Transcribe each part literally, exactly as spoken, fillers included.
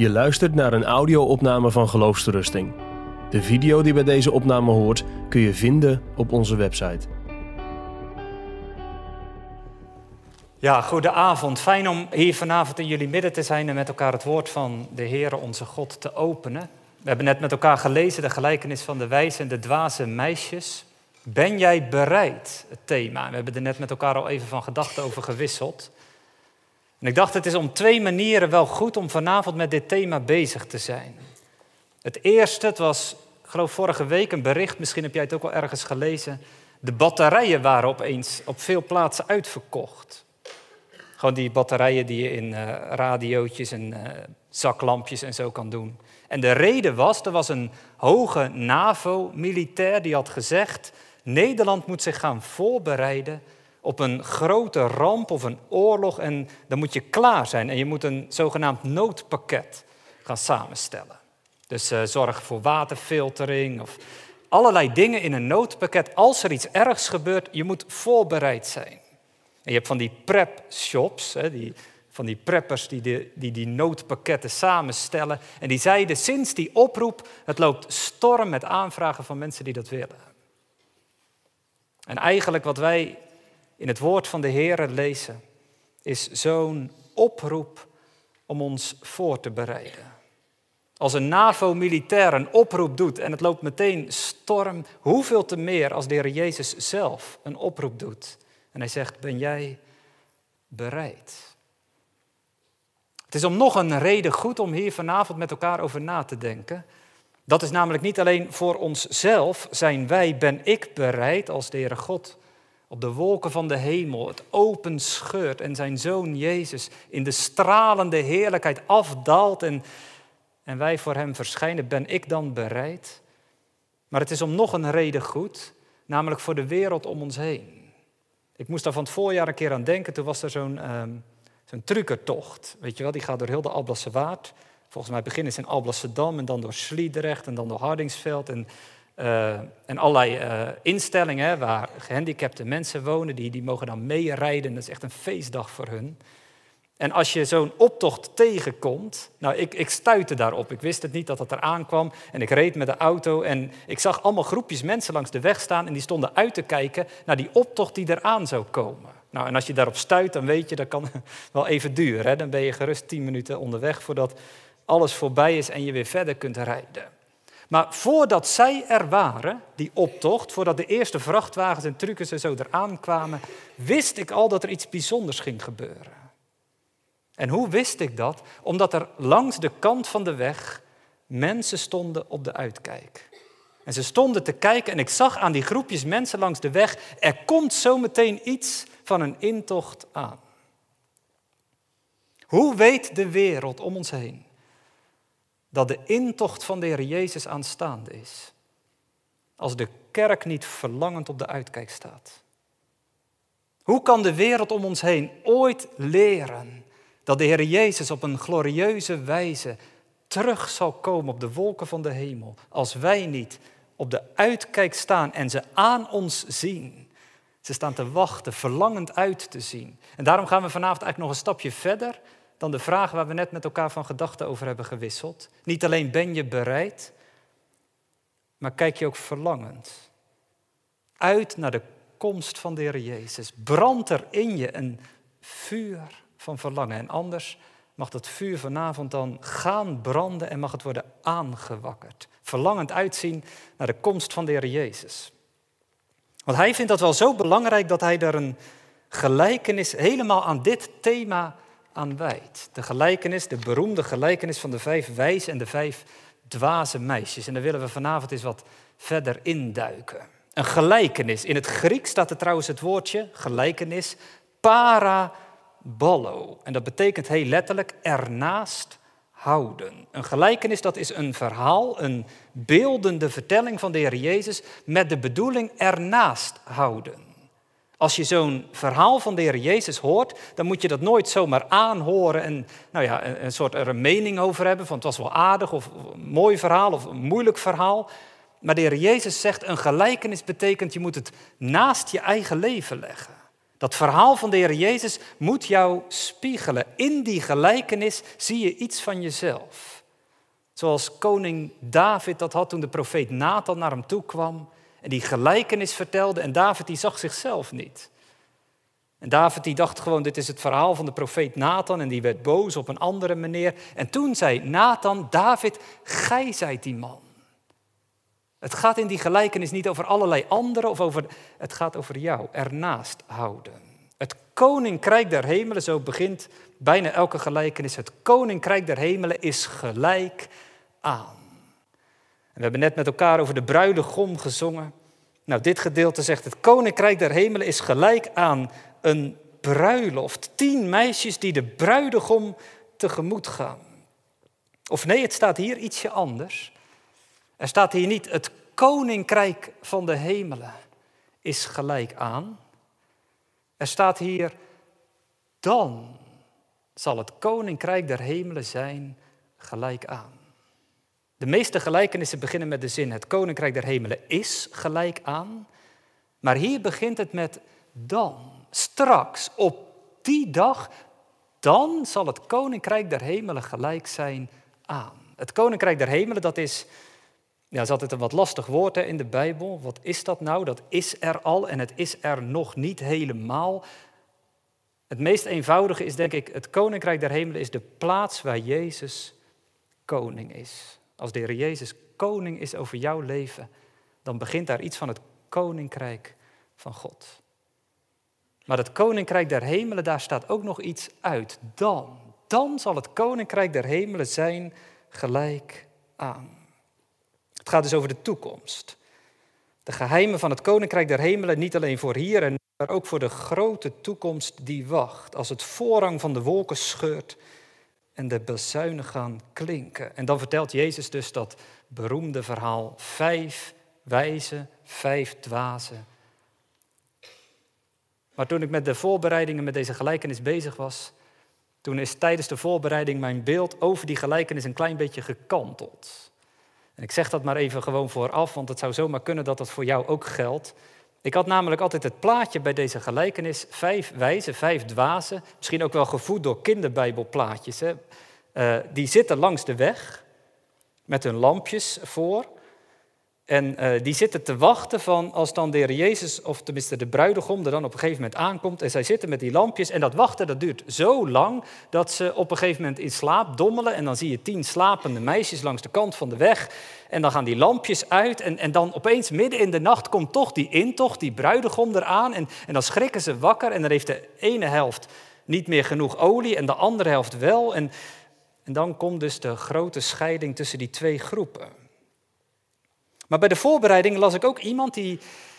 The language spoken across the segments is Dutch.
Je luistert naar een audio-opname van Geloofsterusting. De video die bij deze opname hoort kun je vinden op onze website. Ja, goedenavond. Fijn om hier vanavond in jullie midden te zijn en met elkaar het woord van de Heere onze God te openen. We hebben net met elkaar gelezen de gelijkenis van de wijze en de dwaze meisjes. Ben jij bereid? Het thema. We hebben er net met elkaar al even van gedachten over gewisseld. En ik dacht, het is om twee manieren wel goed om vanavond met dit thema bezig te zijn. Het eerste, het was, ik geloof vorige week een bericht, misschien heb jij het ook wel ergens gelezen. De batterijen waren opeens op veel plaatsen uitverkocht. Gewoon die batterijen die je in uh, radiootjes en uh, zaklampjes en zo kan doen. En de reden was, er was een hoge NAVO-militair die had gezegd, Nederland moet zich gaan voorbereiden op een grote ramp of een oorlog en dan moet je klaar zijn. En je moet een zogenaamd noodpakket gaan samenstellen. Dus uh, zorg voor waterfiltering of allerlei dingen in een noodpakket. Als er iets ergs gebeurt, je moet voorbereid zijn. En je hebt van die prep-shops, hè, die, van die preppers die, de, die die noodpakketten samenstellen. En die zeiden sinds die oproep, het loopt storm met aanvragen van mensen die dat willen. En eigenlijk wat wij in het woord van de Heere lezen, is zo'n oproep om ons voor te bereiden. Als een NAVO-militair een oproep doet en het loopt meteen storm, hoeveel te meer als de Heer Jezus zelf een oproep doet. En hij zegt, ben jij bereid? Het is om nog een reden goed om hier vanavond met elkaar over na te denken. Dat is namelijk niet alleen voor onszelf, zijn wij, ben ik bereid als de Heere God op de wolken van de hemel het open scheurt en zijn Zoon Jezus in de stralende heerlijkheid afdaalt en, en wij voor hem verschijnen, ben ik dan bereid? Maar het is om nog een reden goed, namelijk voor de wereld om ons heen. Ik moest daar van het voorjaar een keer aan denken, toen was er zo'n, um, zo'n truckertocht. Weet je wel, die gaat door heel de Alblasse Waard. Volgens mij beginnen ze in Alblasserdam en dan door Sliedrecht en dan door Hardingsveld en Uh, en allerlei uh, instellingen hè, waar gehandicapte mensen wonen, die, die mogen dan meerijden. Dat is echt een feestdag voor hun. En als je zo'n optocht tegenkomt, nou ik, ik stuitte daarop. Ik wist het niet dat het eraan kwam en ik reed met de auto en ik zag allemaal groepjes mensen langs de weg staan en die stonden uit te kijken naar die optocht die eraan zou komen. Nou, en als je daarop stuit, dan weet je, dat kan wel even duren. Hè? Dan ben je gerust tien minuten onderweg voordat alles voorbij is en je weer verder kunt rijden. Maar voordat zij er waren, die optocht, voordat de eerste vrachtwagens en truckers en zo eraan kwamen, wist ik al dat er iets bijzonders ging gebeuren. En hoe wist ik dat? Omdat er langs de kant van de weg mensen stonden op de uitkijk. En ze stonden te kijken en ik zag aan die groepjes mensen langs de weg, er komt zometeen iets van een intocht aan. Hoe weet de wereld om ons heen dat de intocht van de Heer Jezus aanstaande is, als de kerk niet verlangend op de uitkijk staat? Hoe kan de wereld om ons heen ooit leren dat de Heer Jezus op een glorieuze wijze terug zal komen op de wolken van de hemel, als wij niet op de uitkijk staan en ze aan ons zien? Ze staan te wachten, verlangend uit te zien. En daarom gaan we vanavond eigenlijk nog een stapje verder dan de vraag waar we net met elkaar van gedachten over hebben gewisseld. Niet alleen ben je bereid, maar kijk je ook verlangend uit naar de komst van de Heer Jezus. Brandt er in je een vuur van verlangen. En anders mag dat vuur vanavond dan gaan branden en mag het worden aangewakkerd. Verlangend uitzien naar de komst van de Heer Jezus. Want hij vindt dat wel zo belangrijk dat hij daar een gelijkenis helemaal aan dit thema aan wijdt. De gelijkenis, de beroemde gelijkenis van de vijf wijze en de vijf dwaze meisjes. En daar willen we vanavond eens wat verder induiken. Een gelijkenis. In het Grieks staat er trouwens het woordje gelijkenis paraballo. En dat betekent heel letterlijk ernaast houden. Een gelijkenis, dat is een verhaal, een beeldende vertelling van de Heer Jezus met de bedoeling ernaast houden. Als je zo'n verhaal van de Heer Jezus hoort, dan moet je dat nooit zomaar aanhoren en nou ja, een, een soort er een mening over hebben van het was wel aardig of een mooi verhaal of een moeilijk verhaal. Maar de Heer Jezus zegt, een gelijkenis betekent je moet het naast je eigen leven leggen. Dat verhaal van de Heer Jezus moet jou spiegelen. In die gelijkenis zie je iets van jezelf. Zoals koning David dat had toen de profeet Nathan naar hem toe kwam en die gelijkenis vertelde en David die zag zichzelf niet. En David die dacht gewoon, dit is het verhaal van de profeet Nathan en die werd boos op een andere manier. En toen zei Nathan, David, gij zijt die man. Het gaat in die gelijkenis niet over allerlei anderen, of over, het gaat over jou, ernaast houden. Het koninkrijk der hemelen, zo begint bijna elke gelijkenis, het koninkrijk der hemelen is gelijk aan. En we hebben net met elkaar over de bruidegom gezongen. Nou, dit gedeelte zegt, het koninkrijk der hemelen is gelijk aan een bruiloft. Tien meisjes die de bruidegom tegemoet gaan. Of nee, het staat hier ietsje anders. Er staat hier niet, het koninkrijk van de hemelen is gelijk aan. Er staat hier, dan zal het koninkrijk der hemelen zijn gelijk aan. De meeste gelijkenissen beginnen met de zin, het koninkrijk der hemelen is gelijk aan. Maar hier begint het met dan. Straks, op die dag, dan zal het koninkrijk der hemelen gelijk zijn aan. Het koninkrijk der hemelen, dat is, ja, dat is altijd een wat lastig woord hè, in de Bijbel. Wat is dat nou? Dat is er al en het is er nog niet helemaal. Het meest eenvoudige is denk ik, het koninkrijk der hemelen is de plaats waar Jezus koning is. Als de Heer Jezus koning is over jouw leven, dan begint daar iets van het koninkrijk van God. Maar het koninkrijk der hemelen, daar staat ook nog iets uit. Dan, dan zal het koninkrijk der hemelen zijn gelijk aan. Het gaat dus over de toekomst. De geheimen van het koninkrijk der hemelen, niet alleen voor hier en nu, maar ook voor de grote toekomst die wacht. Als het voorhang van de wolken scheurt en de bazuinen gaan klinken. En dan vertelt Jezus dus dat beroemde verhaal, vijf wijzen, vijf dwazen. Maar toen ik met de voorbereidingen met deze gelijkenis bezig was, toen is tijdens de voorbereiding mijn beeld over die gelijkenis een klein beetje gekanteld. En ik zeg dat maar even gewoon vooraf, want het zou zomaar kunnen dat dat voor jou ook geldt. Ik had namelijk altijd het plaatje bij deze gelijkenis, vijf wijzen, vijf dwazen, misschien ook wel gevoed door kinderbijbelplaatjes. Hè. Uh, die zitten langs de weg met hun lampjes voor. En uh, die zitten te wachten van als dan de Heer Jezus, of tenminste de bruidegom, er dan op een gegeven moment aankomt. En zij zitten met die lampjes en dat wachten, dat duurt zo lang dat ze op een gegeven moment in slaap dommelen. En dan zie je tien slapende meisjes langs de kant van de weg. En dan gaan die lampjes uit en, en dan opeens midden in de nacht komt toch die intocht, die bruidegom eraan. En, en dan schrikken ze wakker en dan heeft de ene helft niet meer genoeg olie en de andere helft wel. En, en dan komt dus de grote scheiding tussen die twee groepen. Maar bij de voorbereiding las ik ook iemand die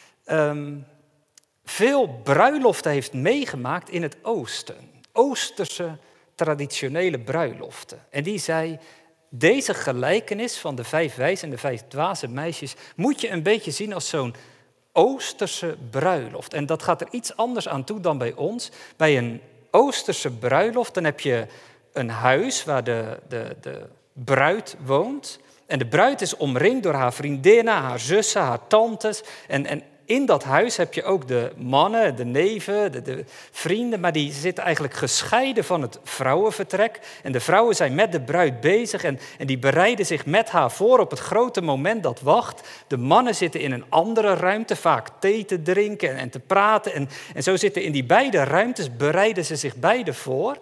um, veel bruiloften heeft meegemaakt in het oosten. Oosterse traditionele bruiloften. En die zei, deze gelijkenis van de vijf wijzen en de vijf dwaze meisjes moet je een beetje zien als zo'n Oosterse bruiloft. En dat gaat er iets anders aan toe dan bij ons. Bij een Oosterse bruiloft dan heb je een huis waar de, de, de bruid woont. En de bruid is omringd door haar vriendinnen, haar zussen, haar tantes. En, en in dat huis heb je ook de mannen, de neven, de, de vrienden. Maar die zitten eigenlijk gescheiden van het vrouwenvertrek. En de vrouwen zijn met de bruid bezig. En, en die bereiden zich met haar voor op het grote moment dat wacht. De mannen zitten in een andere ruimte, vaak thee te drinken en, en te praten. En, en zo zitten in die beide ruimtes, bereiden ze zich beide voor.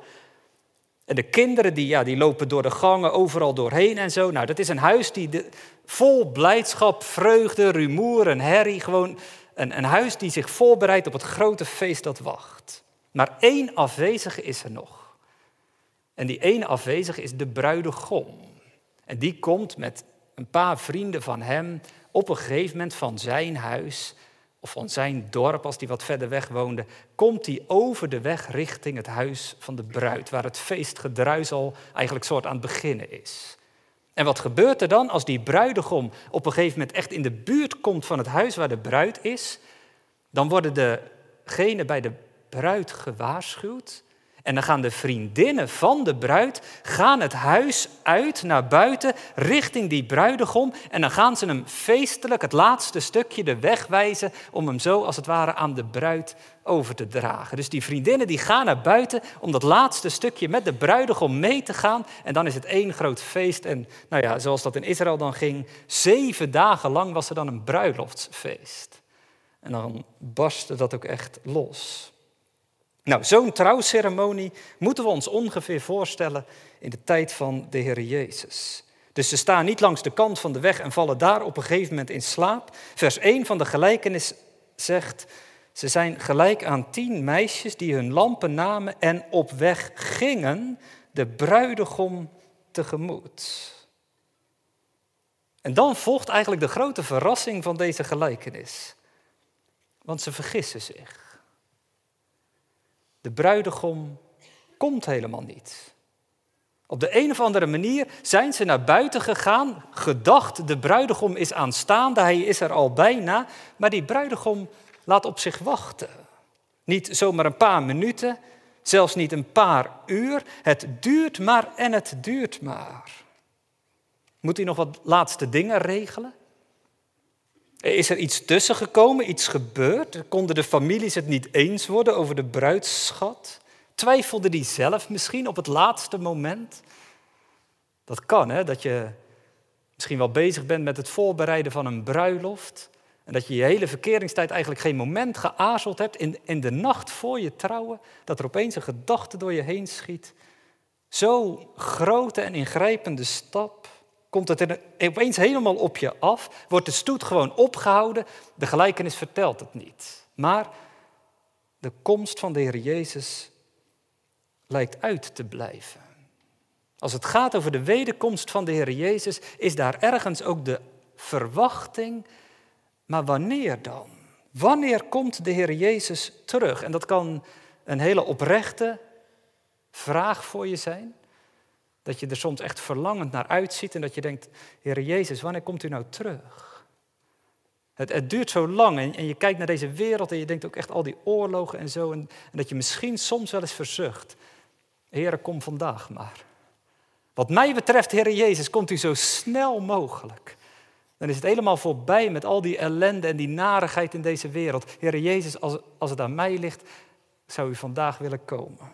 En de kinderen die, ja, die lopen door de gangen, overal doorheen en zo. Nou, dat is een huis die de, vol blijdschap, vreugde, rumoer en herrie. Gewoon een, een huis die zich voorbereidt op het grote feest dat wacht. Maar één afwezige is er nog. En die ene afwezige is de bruidegom. En die komt met een paar vrienden van hem op een gegeven moment van zijn huis, of van zijn dorp, als hij wat verder weg woonde, komt hij over de weg richting het huis van de bruid, waar het feestgedruis al eigenlijk soort aan het beginnen is. En wat gebeurt er dan als die bruidegom op een gegeven moment echt in de buurt komt van het huis waar de bruid is? Dan worden degenen bij de bruid gewaarschuwd En dan gaan de vriendinnen van de bruid gaan het huis uit naar buiten richting die bruidegom. En dan gaan ze hem feestelijk het laatste stukje de weg wijzen om hem zo als het ware aan de bruid over te dragen. Dus die vriendinnen die gaan naar buiten om dat laatste stukje met de bruidegom mee te gaan. En dan is het één groot feest. En nou ja, zoals dat in Israël dan ging, zeven dagen lang was er dan een bruiloftsfeest. En dan barstte dat ook echt los. Nou, zo'n trouwceremonie moeten we ons ongeveer voorstellen in de tijd van de Heer Jezus. Dus ze staan niet langs de kant van de weg en vallen daar op een gegeven moment in slaap. Vers één van de gelijkenis zegt, ze zijn gelijk aan tien meisjes die hun lampen namen en op weg gingen de bruidegom tegemoet. En dan volgt eigenlijk de grote verrassing van deze gelijkenis. Want ze vergissen zich. De bruidegom komt helemaal niet. Op de een of andere manier zijn ze naar buiten gegaan, gedacht de bruidegom is aanstaande, hij is er al bijna, maar die bruidegom laat op zich wachten. Niet zomaar een paar minuten, zelfs niet een paar uur. Het duurt maar en het duurt maar. Moet hij nog wat laatste dingen regelen? Is er iets tussen gekomen, iets gebeurd? Konden de families het niet eens worden over de bruidsschat? Twijfelde die zelf misschien op het laatste moment? Dat kan, hè, dat je misschien wel bezig bent met het voorbereiden van een bruiloft. En dat je je hele verkeringstijd eigenlijk geen moment geaarzeld hebt. In, in de nacht voor je trouwen, dat er opeens een gedachte door je heen schiet. Zo'n grote en ingrijpende stap. Komt het er opeens helemaal op je af? Wordt de stoet gewoon opgehouden? De gelijkenis vertelt het niet. Maar de komst van de Heer Jezus lijkt uit te blijven. Als het gaat over de wederkomst van de Heer Jezus, is daar ergens ook de verwachting. Maar wanneer dan? Wanneer komt de Heer Jezus terug? En dat kan een hele oprechte vraag voor je zijn. Dat je er soms echt verlangend naar uitziet en dat je denkt, Heer Jezus, wanneer komt u nou terug? Het, het duurt zo lang en, en je kijkt naar deze wereld en je denkt ook echt al die oorlogen en zo. En, en dat je misschien soms wel eens verzucht, Heer, kom vandaag maar. Wat mij betreft, Heer Jezus, komt u zo snel mogelijk. Dan is het helemaal voorbij met al die ellende en die narigheid in deze wereld. Heer Jezus, als, als het aan mij ligt, zou u vandaag willen komen.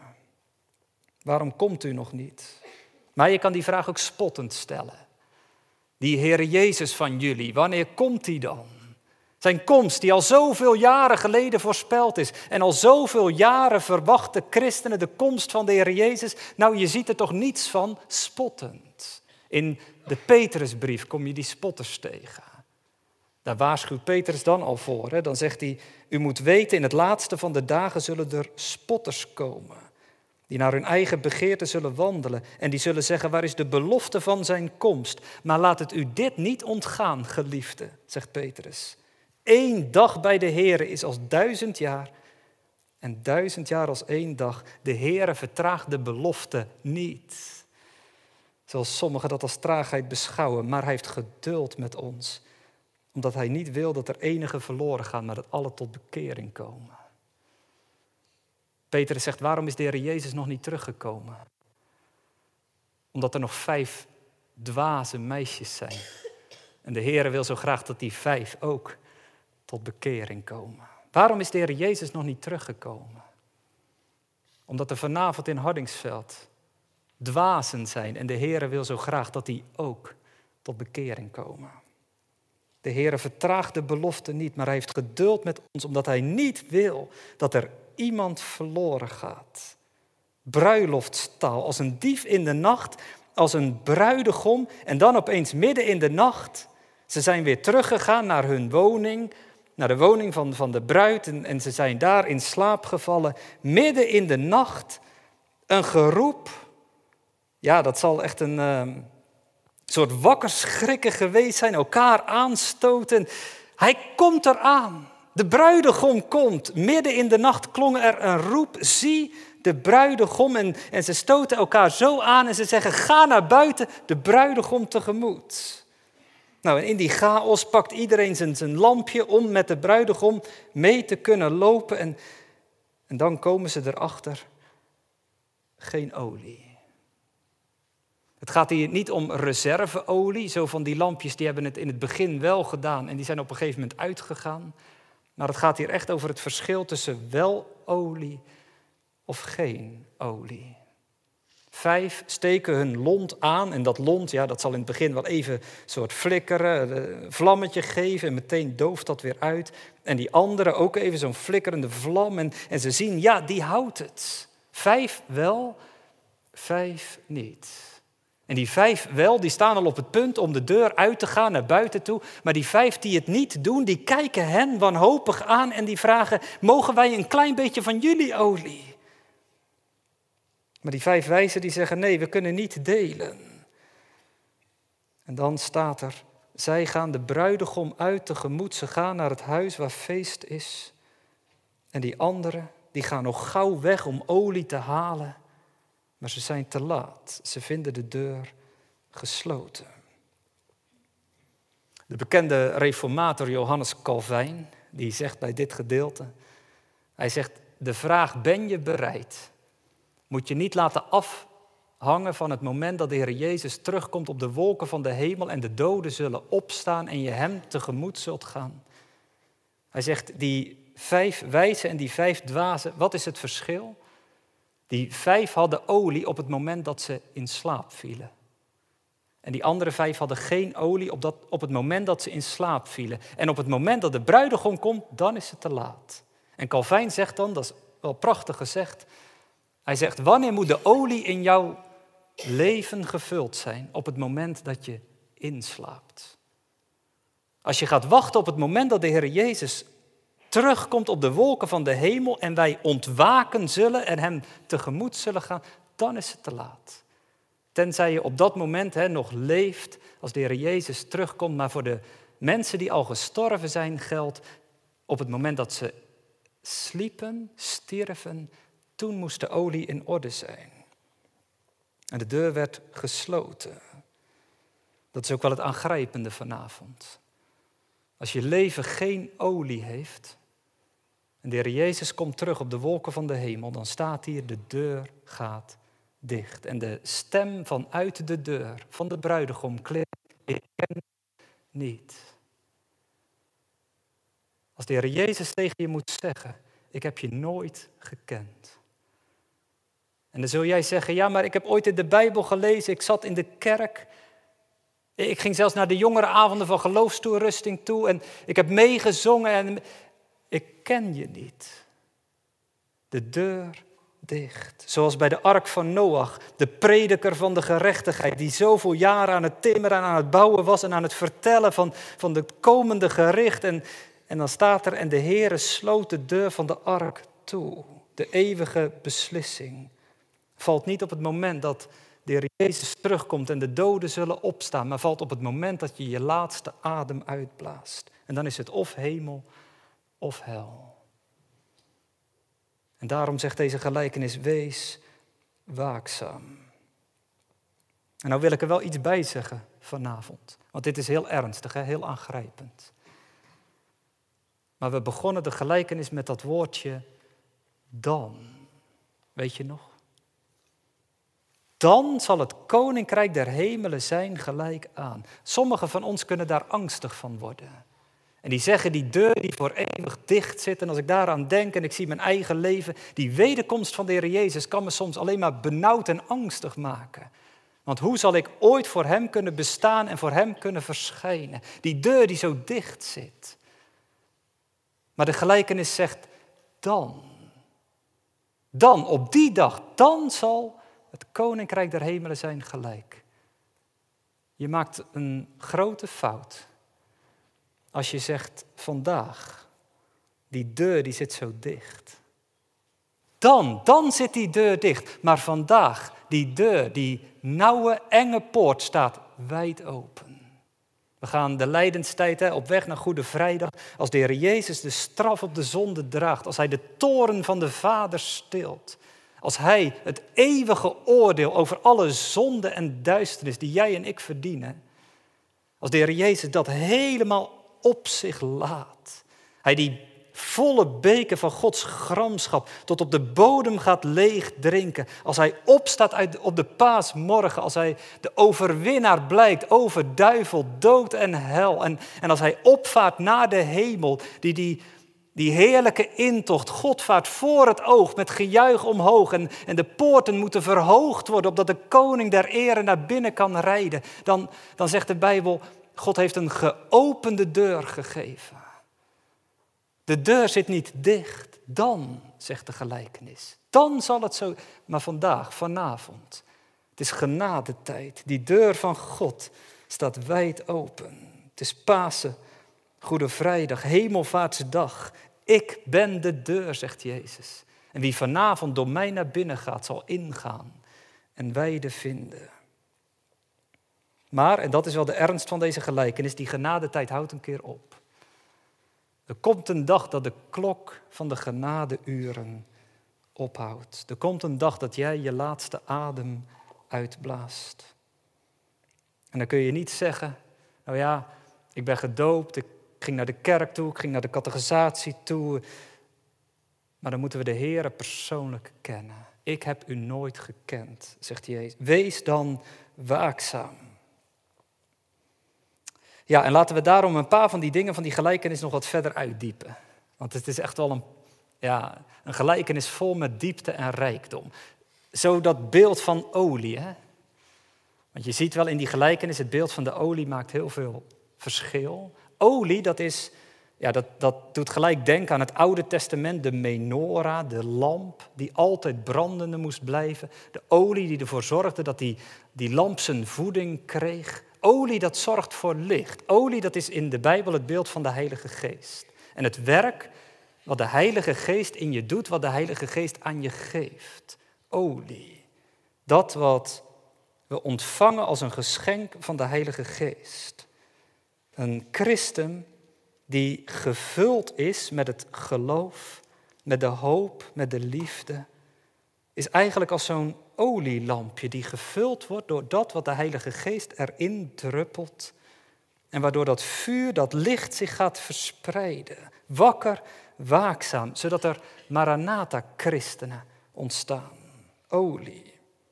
Waarom komt u nog niet? Maar je kan die vraag ook spottend stellen. Die Heer Jezus van jullie, wanneer komt hij dan? Zijn komst die al zoveel jaren geleden voorspeld is. En al zoveel jaren verwachten christenen de komst van de Heer Jezus. Nou, je ziet er toch niets van spottend. In de Petrusbrief kom je die spotters tegen. Daar waarschuwt Petrus dan al voor. Hè? Dan zegt hij, u moet weten, in het laatste van de dagen zullen er spotters komen. Die naar hun eigen begeerte zullen wandelen. En die zullen zeggen, waar is de belofte van zijn komst? Maar laat het u dit niet ontgaan, geliefde, zegt Petrus. Eén dag bij de Heere is als duizend jaar. En duizend jaar als één dag. De Heere vertraagt de belofte niet. Zoals sommigen dat als traagheid beschouwen. Maar hij heeft geduld met ons. Omdat hij niet wil dat er enige verloren gaan, maar dat alle tot bekering komen. Petrus zegt, waarom is de Heer Jezus nog niet teruggekomen? Omdat er nog vijf dwaze meisjes zijn. En de Heer wil zo graag dat die vijf ook tot bekering komen. Waarom is de Heer Jezus nog niet teruggekomen? Omdat er vanavond in Hardingsveld dwazen zijn. En de Heer wil zo graag dat die ook tot bekering komen. De Heer vertraagt de belofte niet, maar hij heeft geduld met ons. Omdat hij niet wil dat er iemand verloren gaat. Bruiloftstaal, als een dief in de nacht, als een bruidegom. En dan opeens midden in de nacht, ze zijn weer teruggegaan naar hun woning, naar de woning van, van de bruid. En, en ze zijn daar in slaap gevallen. Midden in de nacht, een geroep. Ja, dat zal echt een uh, soort wakker schrikken geweest zijn, elkaar aanstoten. Hij komt eraan. De bruidegom komt. Midden in de nacht klonk er een roep. Zie de bruidegom. En, en ze stoten elkaar zo aan en ze zeggen, ga naar buiten, de bruidegom tegemoet. Nou, en in die chaos pakt iedereen zijn, zijn lampje om met de bruidegom mee te kunnen lopen. En, en dan komen ze erachter geen olie. Het gaat hier niet om reserveolie, zo van die lampjes die hebben het in het begin wel gedaan en die zijn op een gegeven moment uitgegaan. Maar het gaat hier echt over het verschil tussen wel olie of geen olie. Vijf steken hun lont aan en dat lont, ja, dat zal in het begin wel even een soort flikkeren, een vlammetje geven en meteen dooft dat weer uit. En die andere ook even zo'n flikkerende vlam en, en ze zien, ja, die houdt het. Vijf wel, vijf niet. En die vijf wel, die staan al op het punt om de deur uit te gaan naar buiten toe. Maar die vijf die het niet doen, die kijken hen wanhopig aan en die vragen, mogen wij een klein beetje van jullie olie? Maar die vijf wijzen die zeggen, nee, we kunnen niet delen. En dan staat er, zij gaan de bruidegom uit tegemoet, ze gaan naar het huis waar feest is. En die anderen, die gaan nog gauw weg om olie te halen. Maar ze zijn te laat. Ze vinden de deur gesloten. De bekende reformator Johannes Calvijn, die zegt bij dit gedeelte, hij zegt, de vraag ben je bereid, moet je niet laten afhangen van het moment dat de Heer Jezus terugkomt op de wolken van de hemel en de doden zullen opstaan en je hem tegemoet zult gaan. Hij zegt, die vijf wijzen en die vijf dwazen, wat is het verschil? Die vijf hadden olie op het moment dat ze in slaap vielen. En die andere vijf hadden geen olie op, dat, op het moment dat ze in slaap vielen. En op het moment dat de bruidegom komt, dan is het te laat. En Calvijn zegt dan, dat is wel prachtig gezegd, hij zegt, wanneer moet de olie in jouw leven gevuld zijn? Op het moment dat je inslaapt. Als je gaat wachten op het moment dat de Heer Jezus terugkomt op de wolken van de hemel en wij ontwaken zullen en hem tegemoet zullen gaan, dan is het te laat. Tenzij je op dat moment hè, nog leeft als de Heer Jezus terugkomt, maar voor de mensen die al gestorven zijn geldt, op het moment dat ze sliepen, stierven, toen moest de olie in orde zijn. En de deur werd gesloten. Dat is ook wel het aangrijpende vanavond. Als je leven geen olie heeft en de Heer Jezus komt terug op de wolken van de hemel, dan staat hier, de deur gaat dicht. En de stem vanuit de deur van de bruidegom klinkt, ik ken niet. Als de Heer Jezus tegen je moet zeggen, ik heb je nooit gekend. En dan zul jij zeggen, ja, maar ik heb ooit in de Bijbel gelezen, ik zat in de kerk. Ik ging zelfs naar de jongerenavonden van geloofstoerusting toe en ik heb meegezongen en ik ken je niet. De deur dicht. Zoals bij de ark van Noach, de prediker van de gerechtigheid, die zoveel jaren aan het timmeren en aan het bouwen was en aan het vertellen van, van de komende gericht. En, en dan staat er, en de Heere sloot de deur van de ark toe. De eeuwige beslissing valt niet op het moment dat de Heer Jezus terugkomt en de doden zullen opstaan, maar valt op het moment dat je je laatste adem uitblaast. En dan is het of hemel of hel. En daarom zegt deze gelijkenis, wees waakzaam. En nou wil ik er wel iets bij zeggen vanavond, want dit is heel ernstig, hè? Heel aangrijpend. Maar we begonnen de gelijkenis met dat woordje dan. Weet je nog? Dan zal het koninkrijk der hemelen zijn gelijk aan. Sommigen van ons kunnen daar angstig van worden. En die zeggen, die deur die voor eeuwig dicht zit. En als ik daaraan denk en ik zie mijn eigen leven, die wederkomst van de Heer Jezus kan me soms alleen maar benauwd en angstig maken. Want hoe zal ik ooit voor hem kunnen bestaan en voor hem kunnen verschijnen? Die deur die zo dicht zit. Maar de gelijkenis zegt, dan. Dan, op die dag, dan zal het koninkrijk der hemelen zijn gelijk. Je maakt een grote fout als je zegt, vandaag, die deur die zit zo dicht. Dan, dan zit die deur dicht. Maar vandaag, die deur, die nauwe, enge poort staat wijd open. We gaan de lijdenstijd hè, op weg naar Goede Vrijdag. Als de Heer Jezus de straf op de zonde draagt. Als hij de toorn van de Vader stilt. Als hij het eeuwige oordeel over alle zonde en duisternis die jij en ik verdienen. Als de Heer Jezus dat helemaal op zich laat. Hij die volle beker van Gods gramschap tot op de bodem gaat leeg drinken. Als hij opstaat uit, op de paasmorgen, als hij de overwinnaar blijkt over duivel, dood en hel. En, en als hij opvaart naar de hemel, die, die, die heerlijke intocht, God vaart voor het oog met gejuich omhoog. En, en de poorten moeten verhoogd worden, opdat de koning der ere naar binnen kan rijden. Dan, dan zegt de Bijbel, God heeft een geopende deur gegeven. De deur zit niet dicht, dan, zegt de gelijkenis. Dan zal het zo, maar vandaag, vanavond, het is genadetijd. Die deur van God staat wijd open. Het is Pasen, Goede Vrijdag, Hemelvaartsdag. Ik ben de deur, zegt Jezus. En wie vanavond door mij naar binnen gaat, zal ingaan en weide vinden. Maar, en dat is wel de ernst van deze gelijkenis, die genadetijd houdt een keer op. Er komt een dag dat de klok van de genadeuren ophoudt. Er komt een dag dat jij je laatste adem uitblaast. En dan kun je niet zeggen, nou ja, ik ben gedoopt, ik ging naar de kerk toe, ik ging naar de catechisatie toe. Maar dan moeten we de Heere persoonlijk kennen. Ik heb u nooit gekend, zegt Jezus. Wees dan waakzaam. Ja, en laten we daarom een paar van die dingen van die gelijkenis nog wat verder uitdiepen. Want het is echt wel een, ja, een gelijkenis vol met diepte en rijkdom. Zo dat beeld van olie. Hè? Want je ziet wel in die gelijkenis, het beeld van de olie maakt heel veel verschil. Olie, dat, is, ja, dat, dat doet gelijk denken aan het Oude Testament, de menorah, de lamp die altijd brandende moest blijven. De olie die ervoor zorgde dat die, die lamp zijn voeding kreeg. Olie, dat zorgt voor licht. Olie, dat is in de Bijbel het beeld van de Heilige Geest. En het werk wat de Heilige Geest in je doet, wat de Heilige Geest aan je geeft. Olie. Dat wat we ontvangen als een geschenk van de Heilige Geest. Een christen die gevuld is met het geloof, met de hoop, met de liefde, is eigenlijk als zo'n olielampje die gevuld wordt door dat wat de Heilige Geest erin druppelt. En waardoor dat vuur, dat licht zich gaat verspreiden. Wakker, waakzaam, zodat er Maranatha-christenen ontstaan. Olie.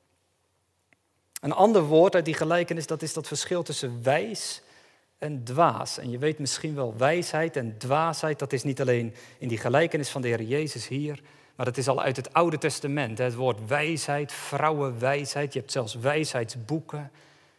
Een ander woord uit die gelijkenis, dat is dat verschil tussen wijs en dwaas. En je weet misschien wel, wijsheid en dwaasheid, dat is niet alleen in die gelijkenis van de Heer Jezus hier, maar dat is al uit het Oude Testament. Het woord wijsheid, vrouwenwijsheid, je hebt zelfs wijsheidsboeken.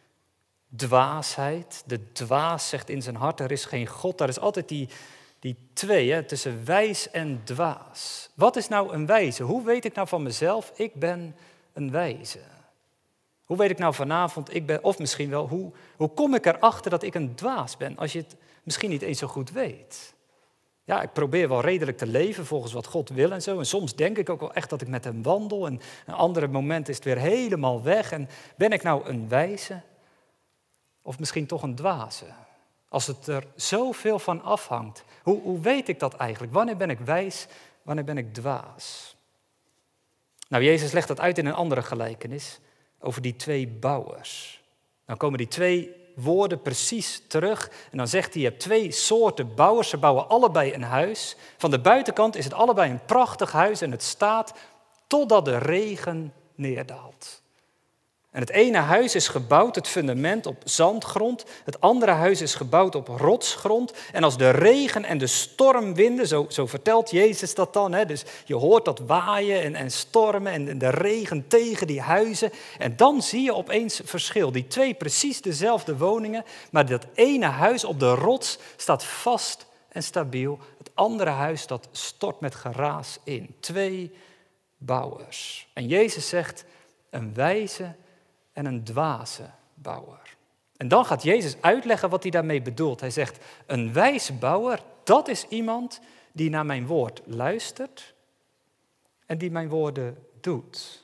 Dwaasheid, de dwaas zegt in zijn hart, er is geen God. Daar is altijd die, die twee, hè, tussen wijs en dwaas. Wat is nou een wijze? Hoe weet ik nou van mezelf, ik ben een wijze? Hoe weet ik nou vanavond, ik ben, of misschien wel, hoe, hoe kom ik erachter dat ik een dwaas ben, als je het misschien niet eens zo goed weet? Ja, ik probeer wel redelijk te leven volgens wat God wil en zo. En soms denk ik ook wel echt dat ik met hem wandel. En een andere moment is het weer helemaal weg. En ben ik nou een wijze? Of misschien toch een dwaze? Als het er zoveel van afhangt. Hoe, hoe weet ik dat eigenlijk? Wanneer ben ik wijs? Wanneer ben ik dwaas? Nou, Jezus legt dat uit in een andere gelijkenis. Over die twee bouwers. Dan komen die twee woorden precies terug. En dan zegt hij, je hebt twee soorten bouwers. Ze bouwen allebei een huis. Van de buitenkant is het allebei een prachtig huis. En het staat totdat de regen neerdaalt. En het ene huis is gebouwd, het fundament, op zandgrond. Het andere huis is gebouwd op rotsgrond. En als de regen en de stormwinden, zo, zo vertelt Jezus dat dan. Hè? Dus je hoort dat waaien en, en stormen en, en de regen tegen die huizen. En dan zie je opeens verschil. Die twee precies dezelfde woningen. Maar dat ene huis op de rots staat vast en stabiel. Het andere huis dat stort met geraas in. Twee bouwers. En Jezus zegt, een wijze en een dwaze bouwer. En dan gaat Jezus uitleggen wat hij daarmee bedoelt. Hij zegt, een wijze bouwer, dat is iemand die naar mijn woord luistert en die mijn woorden doet.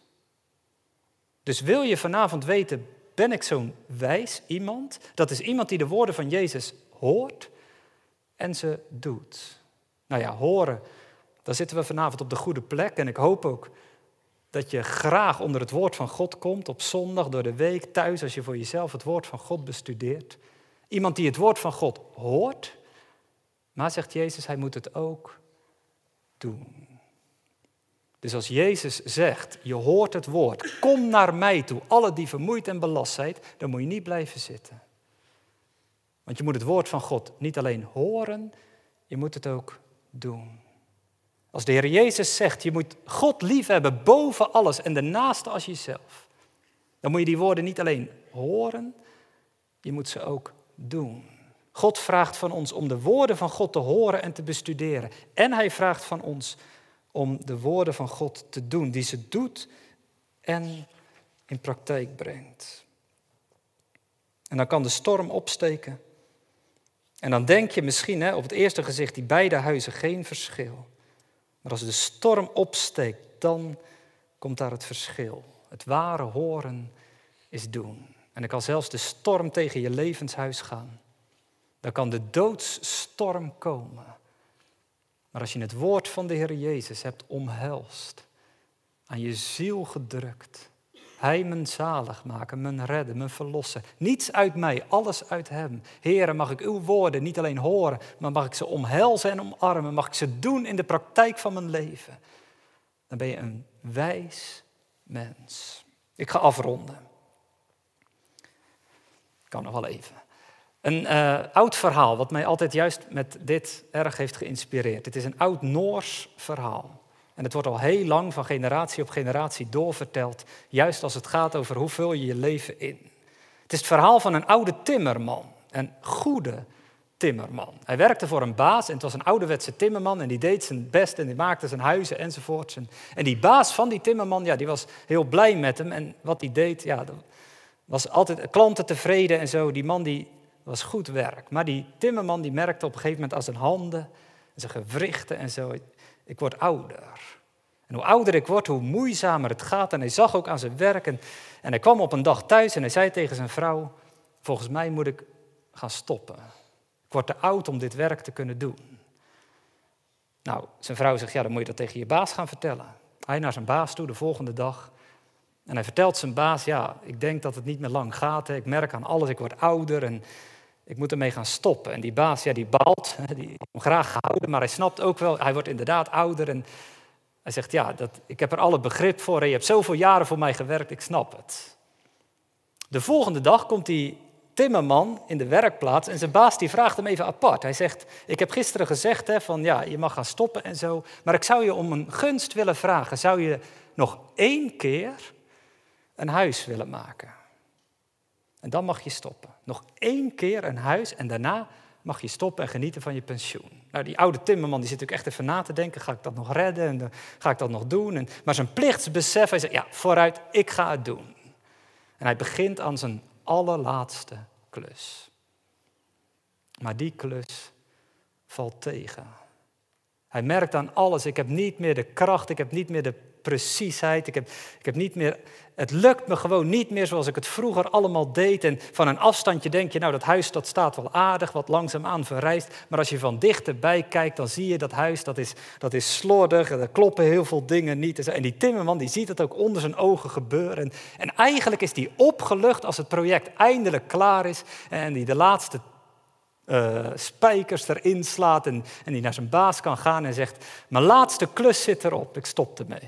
Dus wil je vanavond weten, ben ik zo'n wijs iemand? Dat is iemand die de woorden van Jezus hoort en ze doet. Nou ja, horen, daar zitten we vanavond op de goede plek en ik hoop ook dat je graag onder het woord van God komt op zondag, door de week, thuis, als je voor jezelf het woord van God bestudeert. Iemand die het woord van God hoort, maar zegt Jezus, hij moet het ook doen. Dus als Jezus zegt, je hoort het woord, kom naar mij toe, alle die vermoeid en belast zijn, dan moet je niet blijven zitten. Want je moet het woord van God niet alleen horen, je moet het ook doen. Als de Heer Jezus zegt, je moet God liefhebben boven alles en de naaste als jezelf, dan moet je die woorden niet alleen horen, je moet ze ook doen. God vraagt van ons om de woorden van God te horen en te bestuderen. En hij vraagt van ons om de woorden van God te doen, die ze doet en in praktijk brengt. En dan kan de storm opsteken. En dan denk je misschien hè, op het eerste gezicht, die beide huizen geen verschil. Maar als de storm opsteekt, dan komt daar het verschil. Het ware horen is doen. En dan kan zelfs de storm tegen je levenshuis gaan. Dan kan de doodsstorm komen. Maar als je het woord van de Heer Jezus hebt omhelst, aan je ziel gedrukt, hij mijn zalig maken, mijn redden, mijn verlossen. Niets uit mij, alles uit hem. Heere, mag ik uw woorden niet alleen horen, maar mag ik ze omhelzen en omarmen. Mag ik ze doen in de praktijk van mijn leven. Dan ben je een wijs mens. Ik ga afronden. Ik kan nog wel even. Een uh, oud verhaal, wat mij altijd juist met dit erg heeft geïnspireerd. Het is een oud Noors verhaal. En het wordt al heel lang van generatie op generatie doorverteld. Juist als het gaat over hoe vul je je leven in. Het is het verhaal van een oude timmerman. Een goede timmerman. Hij werkte voor een baas en het was een ouderwetse timmerman. En die deed zijn best en die maakte zijn huizen enzovoorts. En die baas van die timmerman, ja, die was heel blij met hem. En wat hij deed, ja, dat was altijd klanten tevreden en zo. Die man die was goed werk. Maar die timmerman die merkte op een gegeven moment aan zijn handen en zijn gewrichten en zo. Ik word ouder. En hoe ouder ik word, hoe moeizamer het gaat. En hij zag ook aan zijn werk. En, en hij kwam op een dag thuis en hij zei tegen zijn vrouw, volgens mij moet ik gaan stoppen. Ik word te oud om dit werk te kunnen doen. Nou, zijn vrouw zegt, ja, dan moet je dat tegen je baas gaan vertellen. Hij naar zijn baas toe de volgende dag. En hij vertelt zijn baas, ja, ik denk dat het niet meer lang gaat. Hè. Ik merk aan alles, ik word ouder en ik moet ermee gaan stoppen. En die baas, ja, die baalt, die wil hem graag houden, maar hij snapt ook wel, hij wordt inderdaad ouder. En hij zegt, ja, dat, ik heb er alle begrip voor. En je hebt zoveel jaren voor mij gewerkt, ik snap het. De volgende dag komt die timmerman in de werkplaats en zijn baas die vraagt hem even apart. Hij zegt, ik heb gisteren gezegd hè, van ja, je mag gaan stoppen en zo, maar ik zou je om een gunst willen vragen. Zou je nog één keer een huis willen maken? En dan mag je stoppen. Nog één keer een huis en daarna mag je stoppen en genieten van je pensioen. Nou, die oude timmerman die zit natuurlijk echt even na te denken. Ga ik dat nog redden en ga ik dat nog doen? En, maar zijn plichtsbesef, hij zegt, ja, vooruit, ik ga het doen. En hij begint aan zijn allerlaatste klus. Maar die klus valt tegen. Hij merkt aan alles, ik heb niet meer de kracht, ik heb niet meer de preciesheid, ik heb, ik heb niet meer, het lukt me gewoon niet meer zoals ik het vroeger allemaal deed. En van een afstandje denk je, nou dat huis dat staat wel aardig, wat langzaamaan verrijst. Maar als je van dichterbij kijkt, dan zie je dat huis, dat is, dat is slordig, er kloppen heel veel dingen niet. En die timmerman die ziet het ook onder zijn ogen gebeuren. En, en eigenlijk is die opgelucht als het project eindelijk klaar is en die de laatste Uh, spijkers erin slaat en, en die naar zijn baas kan gaan en zegt, mijn laatste klus zit erop, ik stop ermee.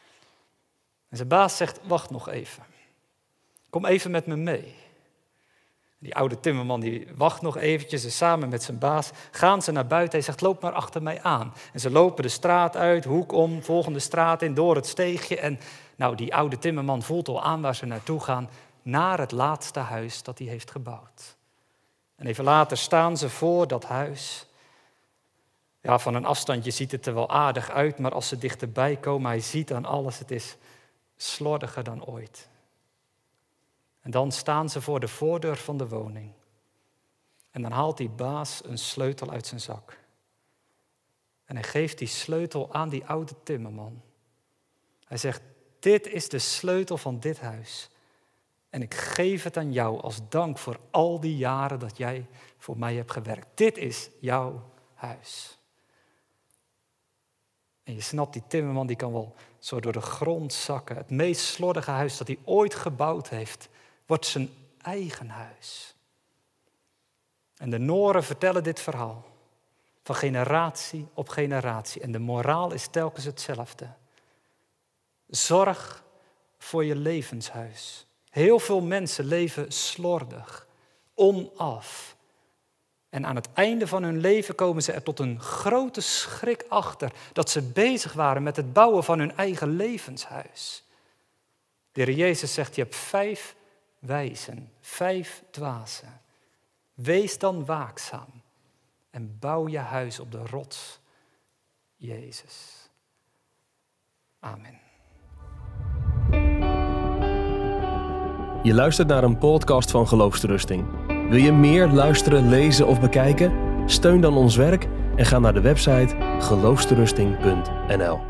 En zijn baas zegt, wacht nog even, kom even met me mee. Die oude timmerman die wacht nog eventjes en samen met zijn baas gaan ze naar buiten. Hij zegt, loop maar achter mij aan. En ze lopen de straat uit, hoek om, volgende straat in, door het steegje. En nou, die oude timmerman voelt al aan waar ze naartoe gaan, naar het laatste huis dat hij heeft gebouwd. En even later staan ze voor dat huis. Ja, van een afstandje ziet het er wel aardig uit, maar als ze dichterbij komen, hij ziet aan alles, het is slordiger dan ooit. En dan staan ze voor de voordeur van de woning. En dan haalt die baas een sleutel uit zijn zak. En hij geeft die sleutel aan die oude timmerman. Hij zegt, dit is de sleutel van dit huis. En ik geef het aan jou als dank voor al die jaren dat jij voor mij hebt gewerkt. Dit is jouw huis. En je snapt, die timmerman die kan wel zo door de grond zakken. Het meest slordige huis dat hij ooit gebouwd heeft, wordt zijn eigen huis. En de Noren vertellen dit verhaal. Van generatie op generatie. En de moraal is telkens hetzelfde. Zorg voor je levenshuis. Heel veel mensen leven slordig, onaf. En aan het einde van hun leven komen ze er tot een grote schrik achter dat ze bezig waren met het bouwen van hun eigen levenshuis. De Heer Jezus zegt, je hebt vijf wijzen, vijf dwazen. Wees dan waakzaam en bouw je huis op de rots, Jezus. Amen. Je luistert naar een podcast van Geloofsterusting. Wil je meer luisteren, lezen of bekijken? Steun dan ons werk en ga naar de website geloofsterusting punt n l.